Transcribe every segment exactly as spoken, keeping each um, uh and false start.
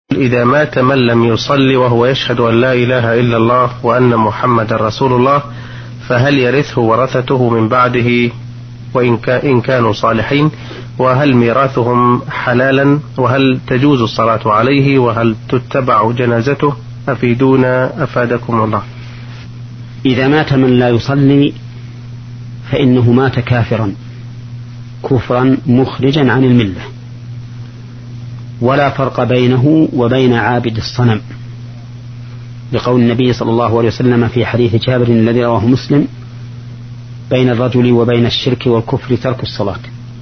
إذا مات من لم يصلي وهو يشهد أن لا إله إلا الله وأن محمد رسول الله فهل يرثه ورثته من بعده وإن إن كانوا صالحين؟ وهل ميراثهم حلالا؟ وهل تجوز الصلاة عليه؟ وهل تتبع جنازته؟ أفيدونا أفادكم الله. إذا مات من لا يصلي فإنه مات كافرا كفرا مخرجا عن الملة، ولا فرق بينه وبين عابد الصنم، لقول النبي صلى الله عليه وسلم في حديث جابر الذي رواه مسلم: بين الرجل وبين الشرك والكفر ترك الصلاة.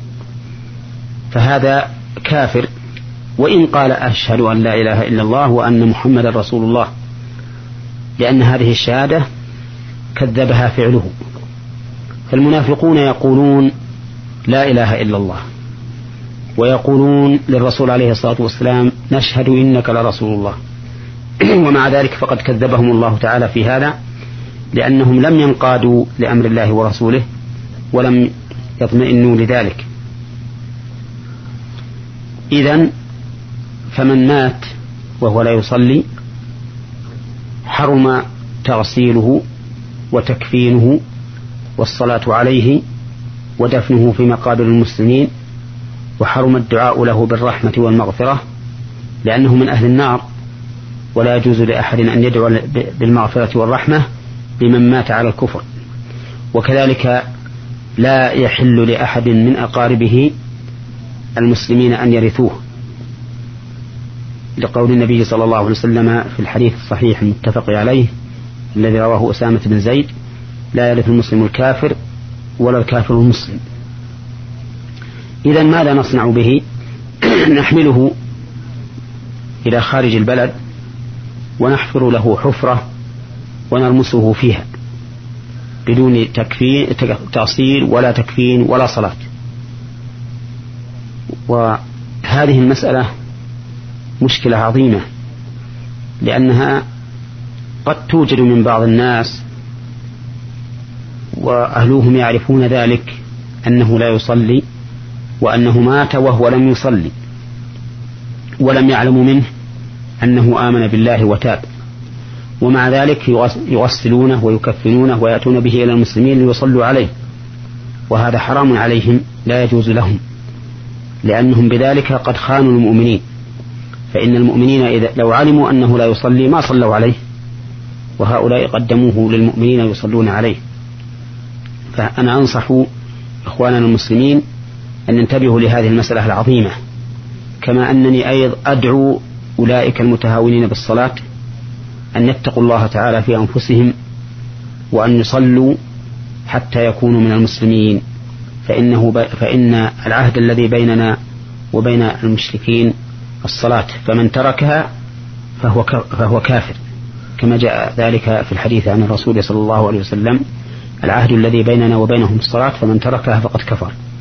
فهذا كافر وإن قال أشهد أن لا إله إلا الله وأن محمد رسول الله، لأن هذه الشهادة كذبها فعله. فالمنافقون يقولون لا إله إلا الله، ويقولون للرسول عليه الصلاة والسلام نشهد إنك لرسول الله، ومع ذلك فقد كذبهم الله تعالى في هذا، لأنهم لم ينقادوا لأمر الله ورسوله ولم يطمئنوا لذلك. إذن فمن مات وهو لا يصلي حرم تغسيله وتكفينه والصلاة عليه ودفنه في مقابر المسلمين، وحرم الدعاء له بالرحمة والمغفرة، لأنه من أهل النار، ولا يجوز لأحد أن يدعو بالمغفرة والرحمة لمن مات على الكفر. وكذلك لا يحل لأحد من أقاربه المسلمين أن يرثوه، لقول النبي صلى الله عليه وسلم في الحديث الصحيح المتفق عليه الذي رواه أسامة بن زيد: لا يرث المسلم الكافر ولا الكافر المسلم. إذن ماذا نصنع به؟ نحمله إلى خارج البلد ونحفر له حفرة ونرمسه فيها بدون تكفين تأصيل ولا تكفين ولا صلاة. وهذه المسألة مشكلة عظيمة، لأنها قد توجد من بعض الناس وأهلوهم يعرفون ذلك أنه لا يصلي وأنه مات وهو لم يصلي، ولم يعلموا منه أنه آمن بالله وتاب، ومع ذلك يغسلونه ويكفنونه ويأتون به إلى المسلمين ليصلوا عليه، وهذا حرام عليهم لا يجوز لهم، لأنهم بذلك قد خانوا المؤمنين. فإن المؤمنين إذا لو علموا أنه لا يصلي ما صلوا عليه، وهؤلاء قدموه للمؤمنين يصلون عليه. فأنا أنصح إخواننا المسلمين أن ينتبهوا لهذه المسألة العظيمة، كما أنني أيضا أدعو أولئك المتهاونين بالصلاة أن يتقوا الله تعالى في أنفسهم وأن يصلوا حتى يكونوا من المسلمين، فإنه ب... فإن العهد الذي بيننا وبين المشركين الصلاة، فمن تركها فهو, ك... فهو كافر، كما جاء ذلك في الحديث عن الرسول صلى الله عليه وسلم: العهد الذي بيننا وبينهم الصلاة، فمن تركها فقد كفر.